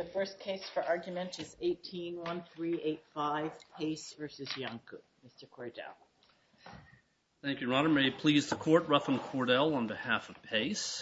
first case for argument is 18-1385, Pace v. Iancu. Mr. Cordell. Thank you, Your Honor. May it please the Court, Ruffin Cordell on behalf of Pace.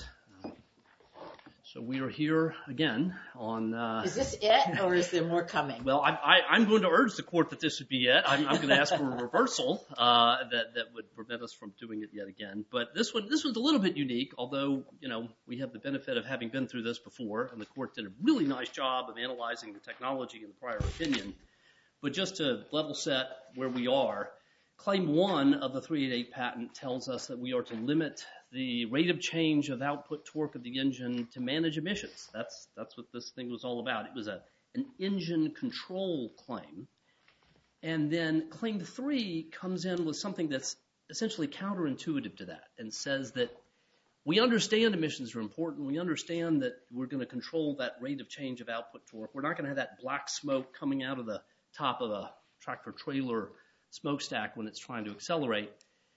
So we are here again on... Is this it, or is there more coming? Well, I'm going to urge the Court that this would be it. I'm going to ask for a reversal that would prevent us from doing it yet again. But this one's a little bit unique, although, you know, we have the benefit of having been through this before, and the Court did a really nice job of analyzing the technology in the prior opinion. But just to level set where we are, Claim 1 of the 388 patent tells us that we are to limit the rate of change of output torque of the engine to manage emissions. That's what this thing was all about. It was an engine control claim. And then Claim 3 comes in with something that's essentially counterintuitive to that and says that we understand emissions are important. We understand that we're going to control that rate of change of output torque. We're not going to have that black smoke coming out of the top of a tractor-trailer smokestack when it's trying to accelerate.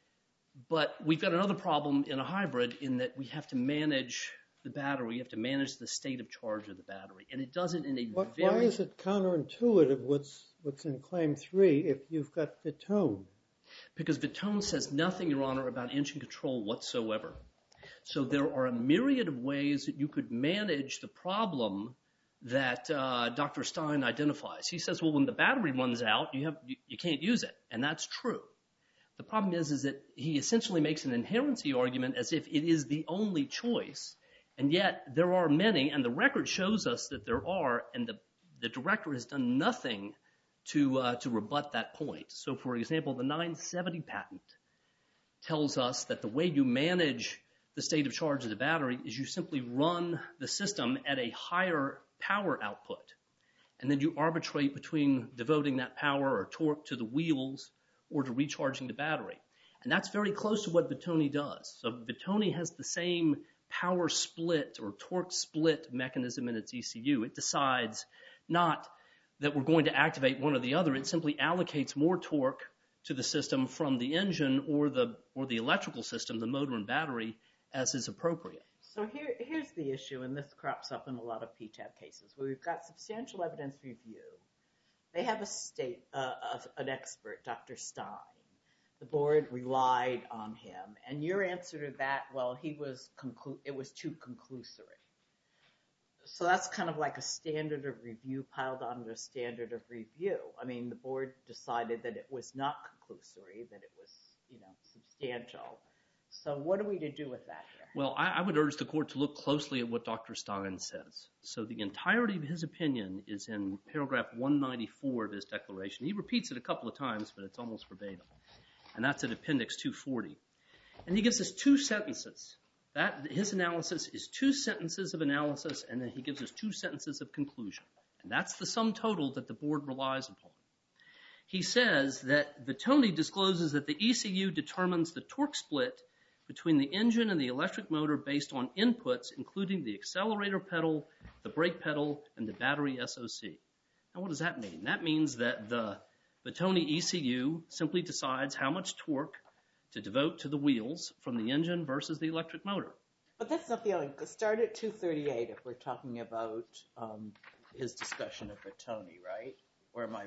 But we've got another problem in a hybrid in that we have to manage the battery. We have to manage the state of charge of the battery. And it does it in a Why is it counterintuitive what's in Claim 3 if you've got Vitone? Because Vitone says nothing, Your Honor, about engine control whatsoever. So there are a myriad of ways that you could manage the problem that Dr. Stein identifies. He says, well, when the battery runs out, you can't use it. And that's true. The problem is that he essentially makes an inherency argument as if it is the only choice. And yet there are many, and the record shows us that there are, and the director has done nothing to rebut that point. So, for example, the 970 patent tells us that the way you manage the state of charge of the battery is you simply run the system at a higher power output. And then you arbitrate between devoting that power or torque to the wheels or to recharging the battery. And that's very close to what Vitone does. So Vitone has the same power split or torque split mechanism in its ECU. It decides not that we're going to activate one or the other. It simply allocates more torque to the system from the engine or the electrical system, the motor and battery, as is appropriate. So here's the issue, and this crops up in a lot of PTAB cases, where we've got substantial evidence review. They have an expert, Dr. Stein. The board relied on him, and your answer to that, well, it was too conclusory. So that's kind of like a standard of review piled onto a standard of review. I mean, the board decided that it was not conclusory, that it was, substantial. So what are we to do with that here? Well, I would urge the court to look closely at what Dr. Stein says. So the entirety of his opinion is in paragraph 194 of his declaration. He repeats it a couple of times, but it's almost verbatim. And that's at appendix 240. And he gives us two sentences. His analysis is two sentences of analysis, and then he gives us two sentences of conclusion. And that's the sum total that the board relies upon. He says that Vitone discloses that the ECU determines the torque split between the engine and the electric motor based on inputs, including the accelerator pedal, the brake pedal, and the battery SOC. Now, what does that mean? That means that the Vitone ECU simply decides how much torque to devote to the wheels from the engine versus the electric motor. But that's not the only. Start at 238 if we're talking about his discussion of Vitone, right? Or am I...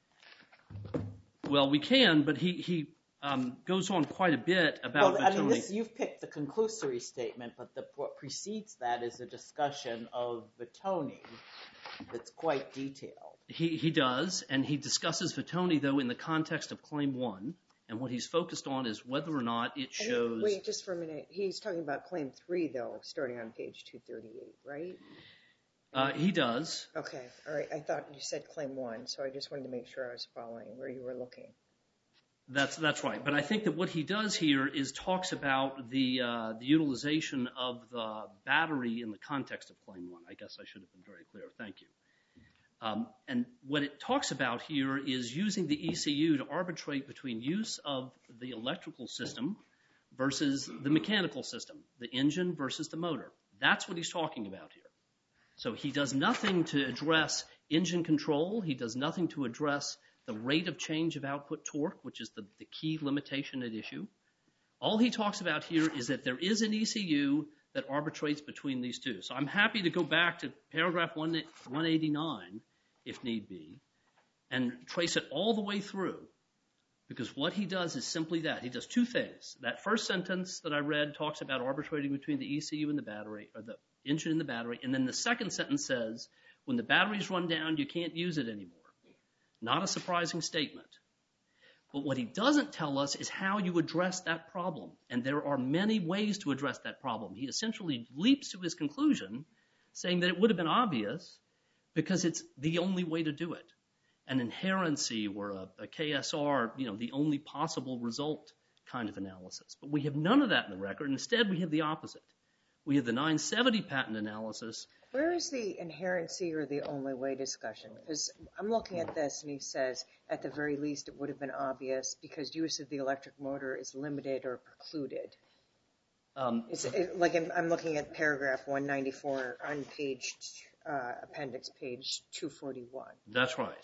Well, we can, but he goes on quite a bit about Vitone. I mean, you've picked the conclusory statement, but what precedes that is a discussion of Vitone that's quite detailed. He does, and he discusses Vitone, though, in the context of Claim 1, and what he's focused on is whether or not it shows... Wait, just for a minute. He's talking about Claim 3, though, starting on page 238, right? He does. Okay, all right. I thought you said Claim 1, so I just wanted to make sure I was following where you were looking. That's right. But I think that what he does here is talks about the utilization of the battery in the context of Claim 1. I guess I should have been very clear. Thank you. And what it talks about here is using the ECU to arbitrate between use of the electrical system versus the mechanical system, the engine versus the motor. That's what he's talking about here. So he does nothing to address engine control. He does nothing to address the rate of change of output torque, which is the key limitation at issue. All he talks about here is that there is an ECU that arbitrates between these two. So I'm happy to go back to paragraph 189, if need be, and trace it all the way through. Because what he does is simply that. He does two things. That first sentence that I read talks about arbitrating between the ECU and the battery, or the engine and the battery. And then the second sentence says, when the batteries run down, you can't use it anymore. Not a surprising statement. But what he doesn't tell us is how you address that problem. And there are many ways to address that problem. He essentially leaps to his conclusion, saying that it would have been obvious because it's the only way to do it. An inherency or a KSR, the only possible result kind of analysis. But we have none of that in the record. Instead, we have the opposite. We have the 970 patent analysis. Where is the inherency or the only way discussion? Because I'm looking at this and he says, at the very least, it would have been obvious because use of the electric motor is limited or precluded. I'm looking at paragraph 194 on appendix page 241. That's right.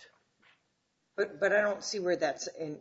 But I don't see where that's in.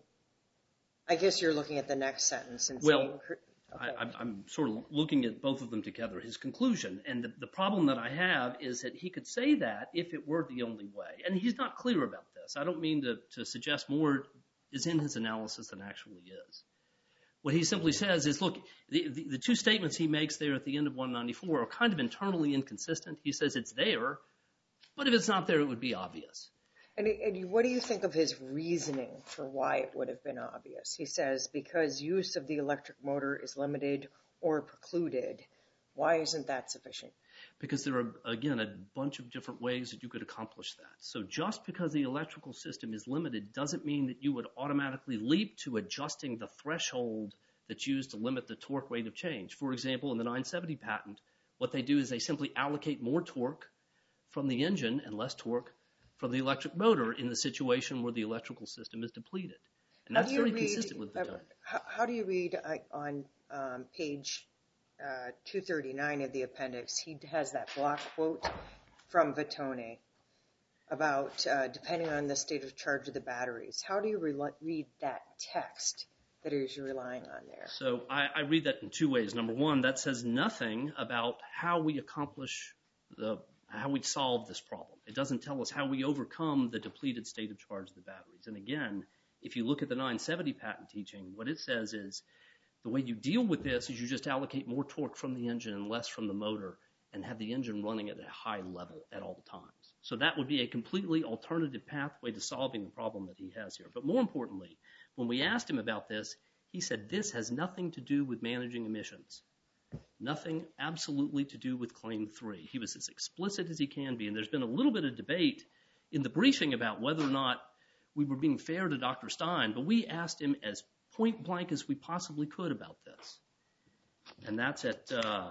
I guess you're looking at the next sentence and saying. Okay. I'm sort of looking at both of them together. His conclusion, and the problem that I have is that he could say that if it were the only way. And he's not clear about this. I don't mean to suggest more is in his analysis than actually is. What he simply says is, look, the two statements he makes there at the end of 194 are kind of internally inconsistent. He says it's there, but if it's not there, it would be obvious. And what do you think of his reasoning for why it would have been obvious? He says, because use of the electric motor is limited or precluded. Why isn't that sufficient? Because there are, again, a bunch of different ways that you could accomplish that. So just because the electrical system is limited doesn't mean that you would automatically leap to adjusting the threshold that's used to limit the torque rate of change. For example, in the 970 patent, what they do is they simply allocate more torque from the engine and less torque from the electric motor in the situation where the electrical system is depleted. And that's very consistent with the time. How do you read on page 239 of the appendix? He has that block quote from Vitone about depending on the state of charge of the batteries. How do you read that text that he's relying on there? So I read that in two ways. Number one, that says nothing about how we accomplish how we solve this problem. It doesn't tell us how we overcome the depleted state of charge of the batteries. And again, if you look at the 970 patent teaching, what it says is the way you deal with this is you just allocate more torque from the engine and less from the motor and have the engine running at a high level at all times. So that would be a completely alternative pathway to solving the problem that he has here. But more importantly, when we asked him about this, he said this has nothing to do with managing emissions. Nothing absolutely to do with Claim 3. He was as explicit as he can be, and there's been a little bit of debate in the briefing about whether or not we were being fair to Dr. Stein, but we asked him as point blank as we possibly could about this. And that's at...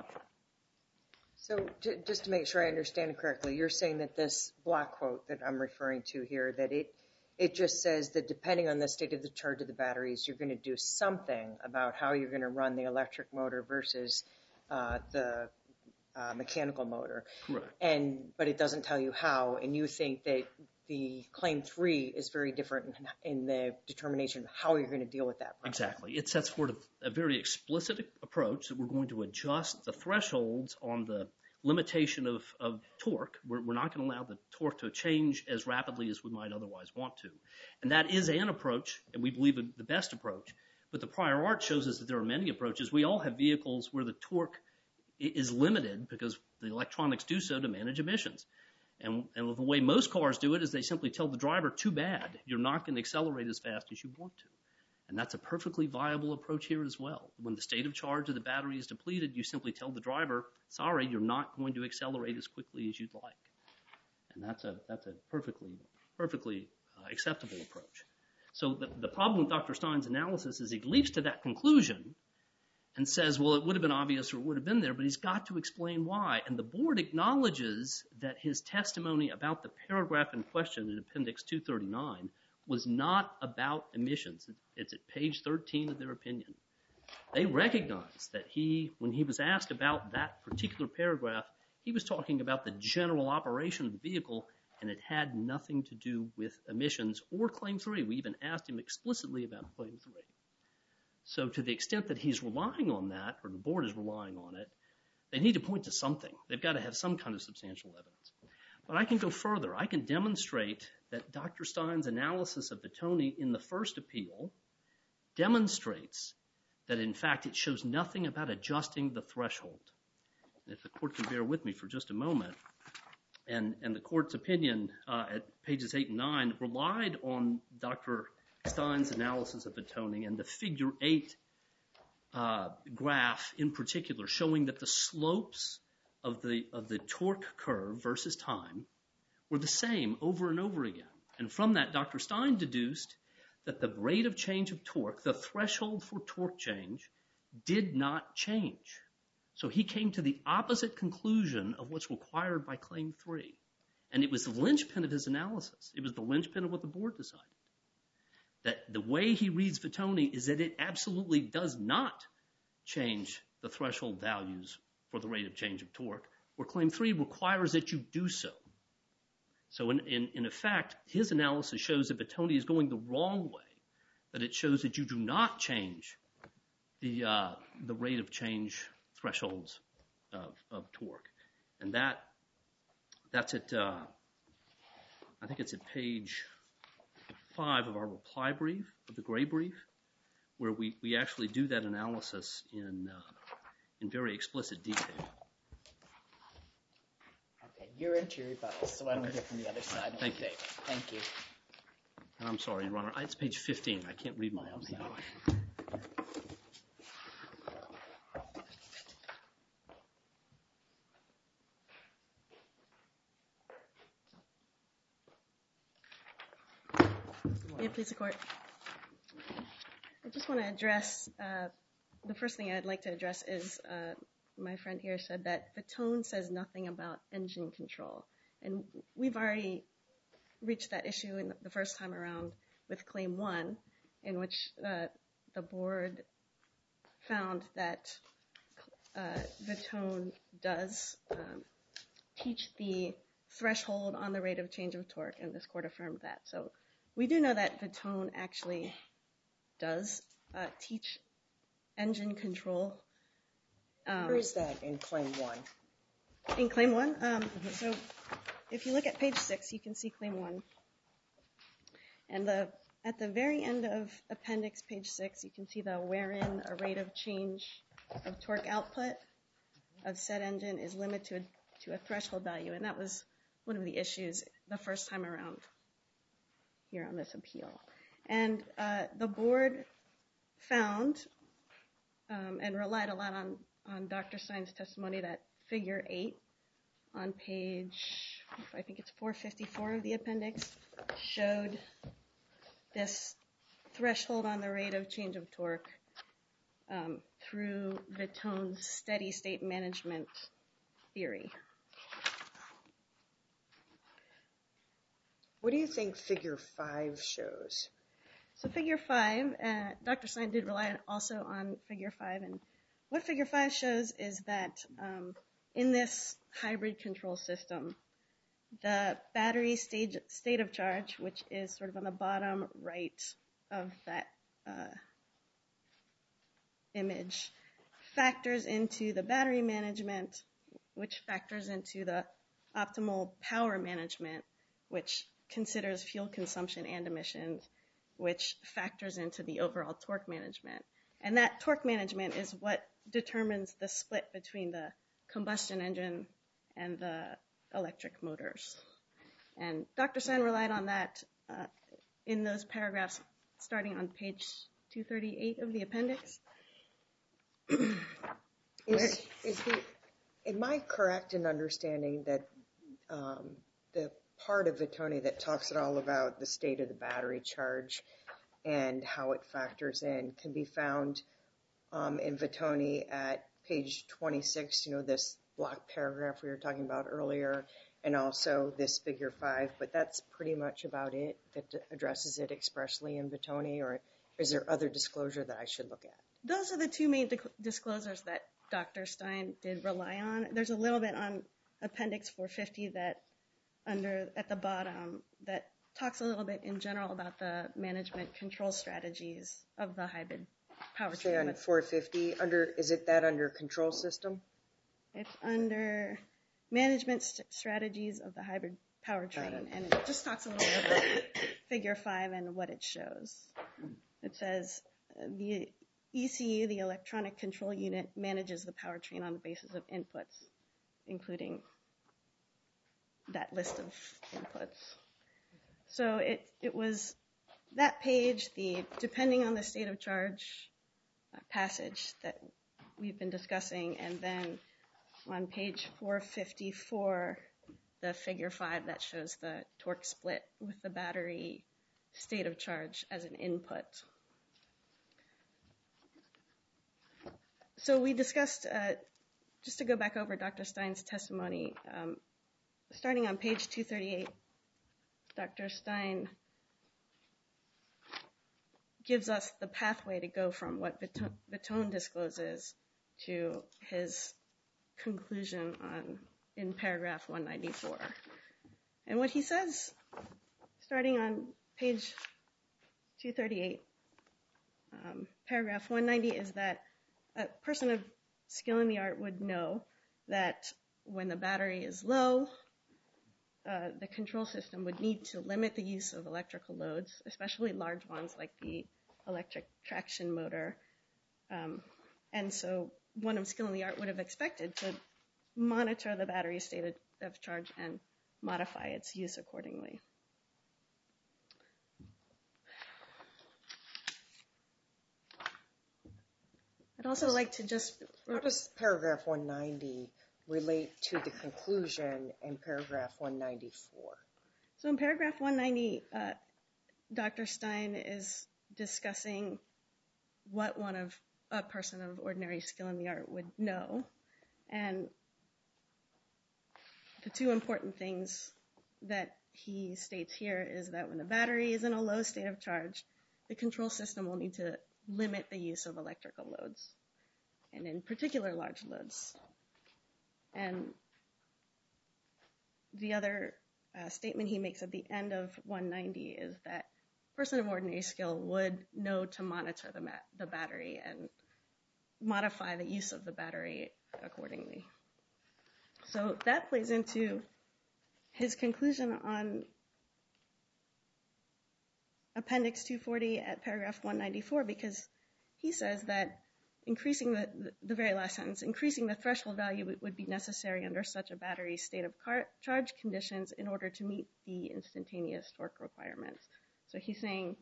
So just to make sure I understand correctly, you're saying that this block quote that I'm referring to here, that it just says that depending on the state of the charge of the batteries, you're going to do something about how you're going to run the electric motor versus the mechanical motor. Correct. But it doesn't tell you how, and you think that the Claim 3 is very different in the determination of how you're going to deal with that problem. Exactly. It sets forth a very explicit approach that we're going to adjust the thresholds on the limitation of torque. We're not going to allow the torque to change as rapidly as we might otherwise want to. And that is an approach, and we believe the best approach. But the prior art shows us that there are many approaches. We all have vehicles where the torque is limited because the electronics do so to manage emissions. And the way most cars do it is they simply tell the driver, too bad, you're not going to accelerate as fast as you want to. And that's a perfectly viable approach here as well. When the state of charge of the battery is depleted, you simply tell the driver, sorry, you're not going to accelerate as quickly as you'd like. And that's a perfectly acceptable approach. So the problem with Dr. Stein's analysis is he leaps to that conclusion and says, well, it would have been obvious or it would have been there, but he's got to explain why. And the board acknowledges that his testimony about the paragraph in question in Appendix 239 was not about emissions. It's at page 13 of their opinion. They recognize that when he was asked about that particular paragraph, he was talking about the general operation of the vehicle, and it had nothing to do with emissions or Claim 3. We even asked him explicitly about Claim 3. So to the extent that he's relying on that, or the board is relying on it, They need to point to something. They've got to have some kind of substantial evidence. But I can go further. I can demonstrate that Dr. Stein's analysis of Vitoni in the first appeal demonstrates that, in fact, it shows nothing about adjusting the threshold. And if the court can bear with me for just a moment, and the court's opinion at pages 8 and 9 relied on Dr. Stein's analysis of Vitoni and the figure 8 graph in particular, showing that the slopes of the torque curve versus time were the same over and over again. And from that, Dr. Stein deduced that the rate of change of torque, the threshold for torque change, did not change. So he came to the opposite conclusion of what's required by Claim 3. And it was the linchpin of his analysis. It was the linchpin of what the board decided. That the way he reads Vitoni is that it absolutely does not change the threshold values for the rate of change of torque, where Claim 3 requires that you do so. So in effect, his analysis shows that Vitoni is going the wrong way, that it shows that you do not change the rate of change thresholds of torque. And that's at, I think it's at page 5 of our reply brief, of the gray brief, where we actually do that analysis in very explicit detail. Okay, you're into your rebuttal, so I don't hear from the other side. Thank you. Thank you. And I'm sorry, Your Honor, it's page 15. I can't read my own. May it please the court. I just want to address, the first thing I'd like to address is my friend here said that Vitoni says nothing about engine control. And we've already reached that issue in the first time around with Claim 1, in which the board found that Vitoni does teach the threshold on the rate of change of torque, and this court affirmed that. So we do know that Vitoni actually does teach engine control. Where is that in Claim 1? In Claim 1? So if you look at page 6, you can see Claim 1. And at the very end of appendix page 6, you can see the wherein a rate of change of torque output of said engine is limited to a threshold value. And that was one of the issues the first time around here on this appeal. And the board found and relied a lot on Dr. Stein's testimony that figure 8 on page, I think it's 454 of the appendix, showed this threshold on the rate of change of torque through Vitoni's steady state management theory. What do you think figure 5 shows? So figure 5, Dr. Stein did rely also on figure 5, and what figure 5 shows is that in this hybrid control system, the battery state of charge, which is sort of on the bottom right of that image, factors into the battery management, which factors into the optimal power management, which considers fuel consumption and emissions, which factors into the overall torque management. And that torque management is what determines the split between the combustion engine and the electric motors. And Dr. Stein relied on that in those paragraphs starting on page 238 of the appendix. Am I correct in understanding that the part of Vitoni that talks at all about the state of the battery charge and how it factors in can be found in Vitoni at page 26, this block paragraph we were talking about earlier, and also this figure 5, but that's pretty much about it that addresses it expressly in Vitoni, or is there other disclosure that I should look at? Those are the two main disclosures that Dr. Stein did rely on. There's a little bit on appendix 450 that at the bottom that talks a little bit in general about the management control strategies of the hybrid powertrain. Say on 450, is it that under control system? It's under management strategies of the hybrid powertrain, and it just talks a little bit about Figure 5 and what it shows. It says the ECU, the electronic control unit, manages the powertrain on the basis of inputs, including that list of inputs. So it was that page, the depending on the state of charge passage that we've been discussing, and then on page 454, the Figure 5 that shows the torque split with the battery state of charge as an input. So we discussed, just to go back over Dr. Stein's testimony, starting on page 238, Dr. Stein gives us the pathway to go from what Vitone discloses to his conclusion in paragraph 194. And what he says, starting on page 238, paragraph 190, is that a person of skill in the art would know that when the battery is low, the control system would need to limit the use of electrical loads, especially large ones like the electric traction motor. And so one of skill in the art would have expected to monitor the battery state of charge and modify its use accordingly. I'd also like to just... How does paragraph 190 relate to the conclusion in paragraph 194? So in paragraph 190, Dr. Stein is discussing what a person of ordinary skill in the art would know. And the two important things that he states here is that when the battery is in a low state of charge, the control system will need to limit the use of electrical loads, and in particular large loads. And the other statement he makes at the end of 190 is that a person of ordinary skill would know to monitor the battery and modify the use of the battery accordingly. So that plays into his conclusion on Appendix 240 at paragraph 194, because he says that increasing the very last sentence, increasing the threshold value would be necessary under such a battery state of charge conditions in order to meet the instantaneous torque requirements. So he's saying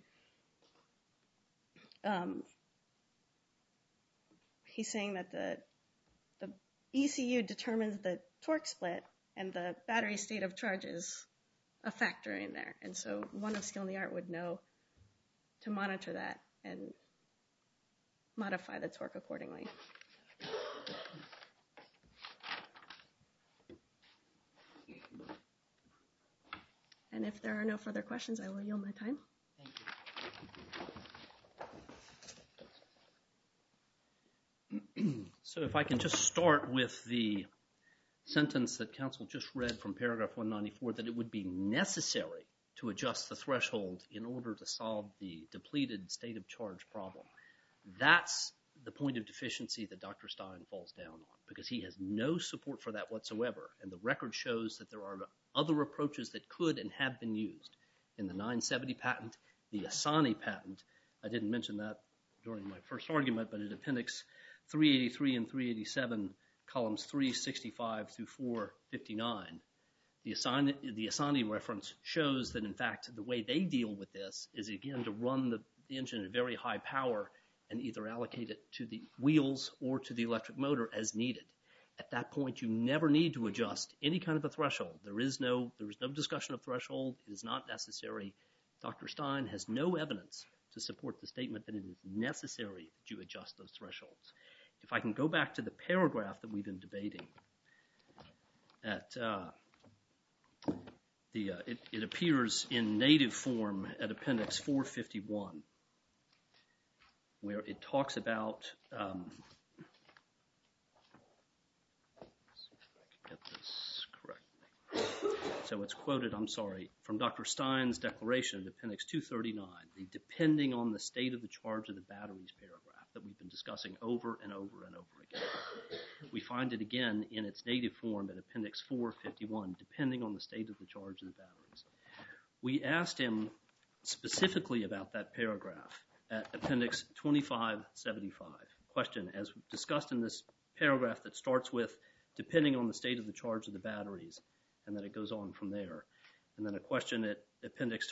that the ECU determines the torque split and the battery state of charge is a factor in there. And so one of skill in the art would know to monitor that and modify the torque accordingly. And if there are no further questions, I will yield my time. Thank you. So if I can just start with the sentence that counsel just read from paragraph 194, that it would be necessary to adjust the threshold in order to solve the depleted state of charge problem. That's the point of deficiency that Dr. Stein falls down on, because he has no support for that whatsoever. And the record shows that there are other approaches that could and have been used. In the 970 patent, the Asani patent, I didn't mention that during my first argument, but in Appendix 383 and 387, columns 365 through 459, the Asani reference shows that, in fact, the way they deal with this is, again, to run the engine at very high power and either allocate it to the wheels or to the electric motor as needed. At that point, you never need to adjust any kind of a threshold. There is no discussion of threshold. It is not necessary. Dr. Stein has no evidence to support the statement that it is necessary that you adjust those thresholds. If I can go back to the paragraph that we've been debating, it appears in native form at Appendix 451, where it talks about, get this correctly. So it's quoted, from Dr. Stein's declaration in Appendix 239, the depending on the state of the charge of the batteries paragraph. that we've been discussing over and over and over again. We find it again in its native form in Appendix 451, depending on the state of the charge of the batteries. We asked him specifically about that paragraph at Appendix 2575. Question, as discussed in this paragraph that starts with, depending on the state of the charge of the batteries, and then it goes on from there. And then a question at Appendix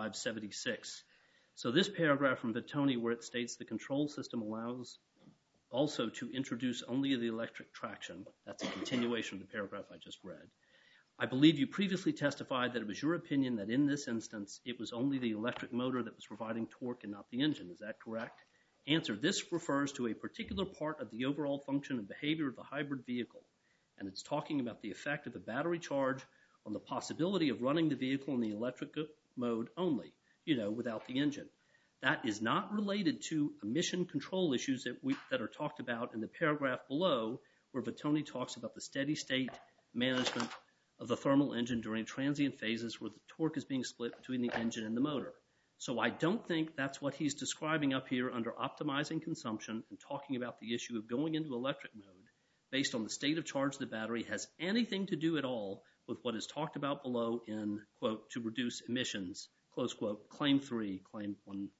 2576. So this paragraph from Vettoni, where it states the control system allows also to introduce only the electric traction, that's a continuation of the paragraph I just read. I believe you previously testified that it was your opinion that in this instance, it was only the electric motor that was providing torque and not the engine. Is that correct? Answer, this refers to a particular part of the overall function and behavior of the hybrid vehicle, and it's talking about the effect of the battery charge on the possibility of running the vehicle in the electric mode only, without the engine. That is not related to emission control issues that are talked about in the paragraph below, where Vettoni talks about the steady state management of the thermal engine during transient phases where the torque is being split between the engine and the motor. So I don't think that's what he's describing up here under optimizing consumption and talking about the issue of going into electric mode based on the state of charge of the battery has anything to do at all with what is talked about below in, quote, to reduce emissions, close quote, Claim 3, Claim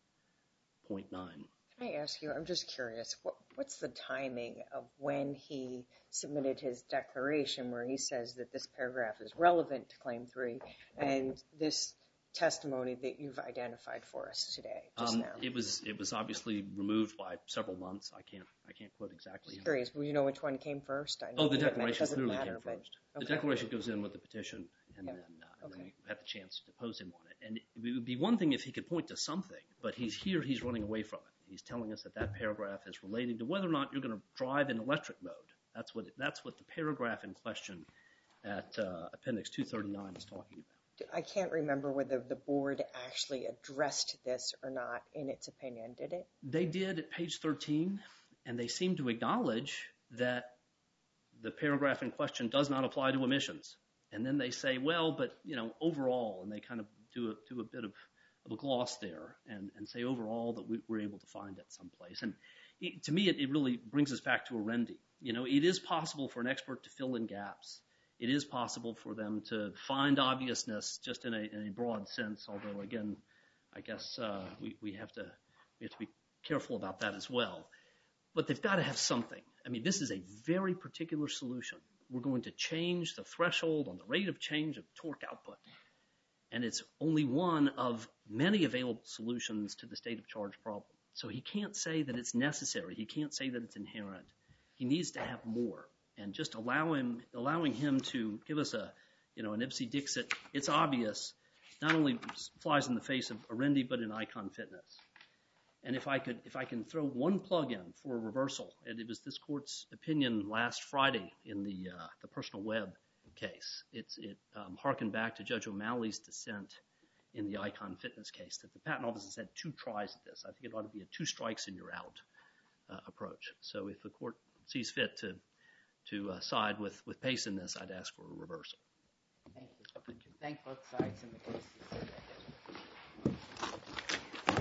1.9. Can I ask you, I'm just curious, what's the timing of when he submitted his declaration where he says that this paragraph is relevant to Claim 3 and this testimony that you've identified for us today, just now? It was obviously removed by several months. I can't quote exactly. Just curious, will you know which one came first? I know the declaration clearly matter, came first. Okay. The declaration goes in with the petition, and then we had the chance to depose him on it. And it would be one thing if he could point to something, but he's running away from it. He's telling us that paragraph is relating to whether or not you're going to drive in electric mode. That's what the paragraph in question at Appendix 239 is talking about. I can't remember whether the board actually addressed this or not in its opinion, did it? They did at page 13, and they seem to acknowledge that the paragraph in question does not apply to emissions. And then they say, well, but, overall, and they kind of do a bit of a gloss there and say overall that we were able to find it someplace. And to me, it really brings us back to Arendi. It is possible for an expert to fill in gaps. It is possible for them to find obviousness just in a broad sense, although, again, I guess we have to be careful about that as well. But they've got to have something. I mean, this is a very particular solution. We're going to change the threshold on the rate of change of torque output. And it's only one of many available solutions to the state of charge problem. So he can't say that it's necessary. He can't say that it's inherent. He needs to have more. And just allowing him to give us an Ipsy-Dixit, it's obvious, not only flies in the face of Arendi, but in Icon Fitness. And if I can throw one plug in for a reversal, and it was this court's opinion last Friday in the personal web case. It harkened back to Judge O'Malley's dissent in the Icon Fitness case, that the patent office has had 2 tries at this. I think it ought to be a 2 strikes and you're out approach. So if the court sees fit to side with Pace in this, I'd ask for a reversal. Thank you. Thank both sides in the case.